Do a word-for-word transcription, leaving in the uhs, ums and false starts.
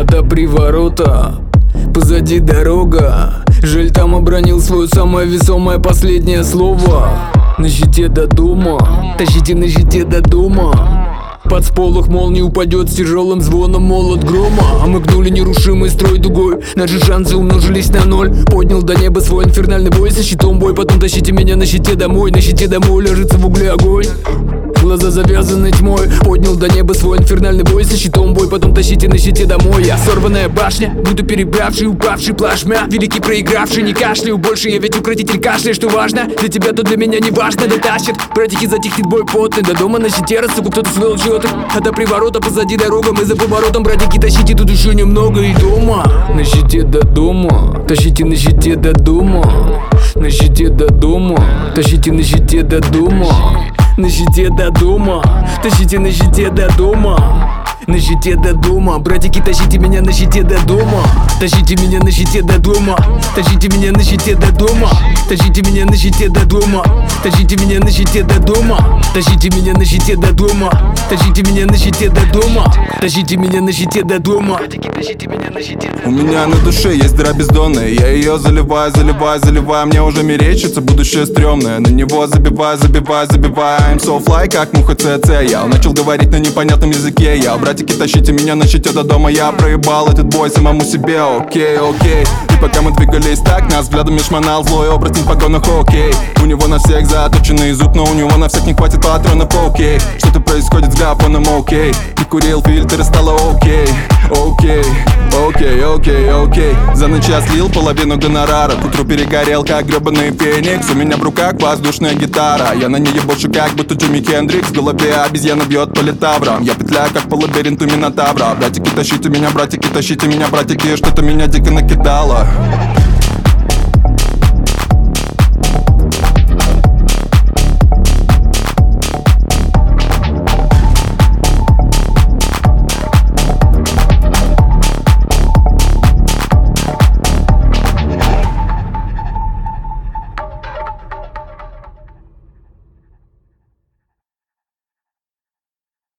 А до приворота позади дорога. Жаль, там обронил свое самое весомое последнее слово. На щите до дома, тащите на щите до дома. Под сполох молнии упадет с тяжелым звоном молот грома. А мы гнули нерушимый строй дугой, наши шансы умножились на ноль. Поднял до неба свой инфернальный бой со щитом бой. Потом тащите меня на щите домой, на щите домой ложится в угле огонь. Глаза завязаны тьмой. Поднял до неба свой инфернальный бой со щитом бой. Потом тащите на щите домой. Я сорванная башня, буду перебравший, упавший плашмя. Великий проигравший, не кашляю больше. Я ведь укротитель кашля, что важно. Для тебя, то для меня не важно. Дотащит, братики, затихнет бой потный. До дома на щите рассыпу кто-то свел счеты. А до приворота позади дорога. Мы за поворотом, братики, тащите, тут еще немного и дома. На щите до дома, тащите на щите до дома. На щите до дома, тащите на щите до дома. На щите до дома, тащите на щите до дома. На щите до дома, братики, тащите меня на щите до дома. Тащите меня на щите до дома. Тащите меня на щите до дома. Тащите меня на щите до дома. Тащите меня на щите до дома. Тащите меня на щите до дома. Тащите меня на щите до дома. Тащите меня на щите до дома. У меня на душе есть дыра бездонная. Я ее заливаю, заливаю, заливаю. Мне уже мерещится будущее стрёмное. На него забиваю, забиваю, забиваю. I'm so fly, как муха ЦЦ. Я начал говорить на непонятном языке. Я, братики, тащите меня на щите до дома. Я проебал этот бой самому себе. Окей, окей. И пока мы двигались так, нас взглядом шмонал злой оборотень в погонах. Окей. У него на всех заточенный зуб, но у него на всех не хватит патронов. Окей. Что-то происходит с гапоном. Окей. И курил фильтр и стало окей. Окей. Окей, окей, окей. За ночь я слил половину гонорара. К утру перегорел, как гребаный феникс. У меня в руках воздушная гитара. Я на ней ебошу, как будто Джимми Хендрикс. В голове обезьяна бьет по литаврам. Я петляю, как по лабиринту Минотавра. Братики, тащите меня, братики, тащите меня, братики. Что-то меня дико накидало.